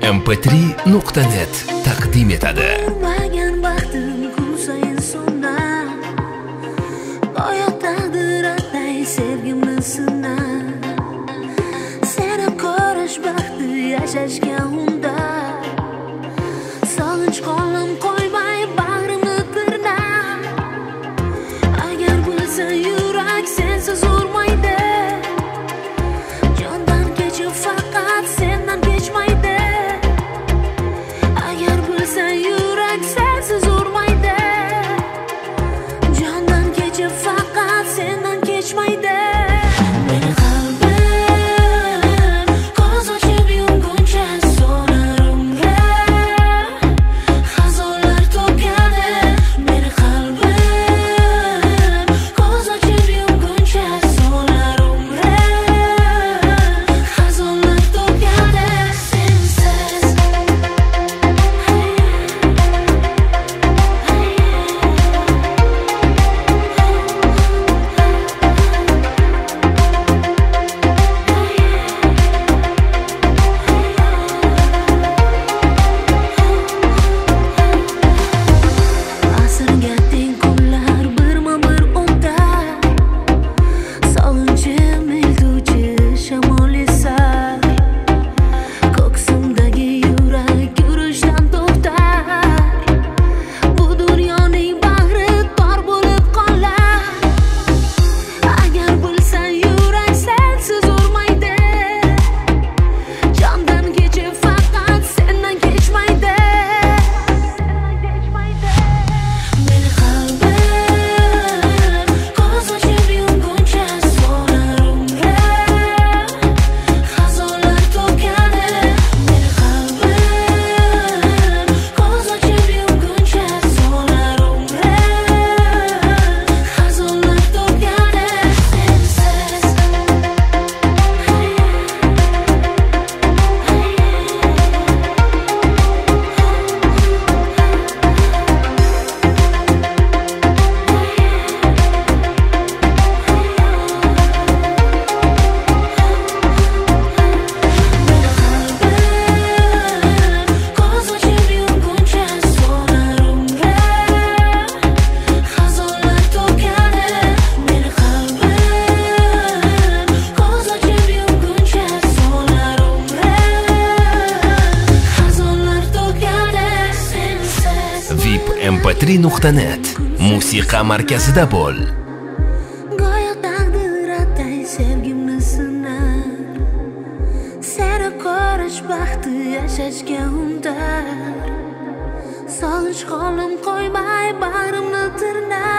vip.mp3.net taqdim etadi. Urmagan baxtim kun sayin so'nar. Oyoq taqdir atay sevgimni sinar. Seni ko'rish baxti yashashga undar. Sog'inch qo'lim qo'ymay bag'rimni tirnar. Agar bilsa yurak sensiz urmaydi. Jondan kechib faqat sendan kechmaydi. Agar bilsa yurak sensiz urmaydi. Jondan kechib faqat sendan kechmaydi. Meni qalbim ko'z ochib yumguncha so'nar umrim. Xazonlar to'kadi. Meni qalbim ko'z ochib yumguncha so'nar umrim. Xazonlar to'kadi sensiz. Asrga teng kunlar birma-bir o'tar. Sog'inchim eltuvchi shamol esar. Ko'ksimdagi yurak yurishdan to'xtar. Bu dunyoning bag'ri tor bo'lib qolar. Agar bilsan yurak sensiz urmaydi. Jondan kechib faqat sendan kechmaydi. Meni qalbim ko'z ochib yumguncha so'nar umrim. Xazonlar to'kadi. Meni qalbim ko'z ochib yumguncha so'nar umrim. Xazonlar to'kadi sensiz. Ko'z ochib yumguncha so'nar umrim. Xazonlar to'kadi. Meni qalbim ko'z ochib yumguncha so'nar umrim. Xazonlar to'kadi sensiz. vip.mp3.net musiqa markazida bo'l. Go'yo taqdir atay sevgimni sinar. Seni ko'rish baxti yashashga undar. Sog'inch qo'lim qo'ymay bag'rimni tirnar.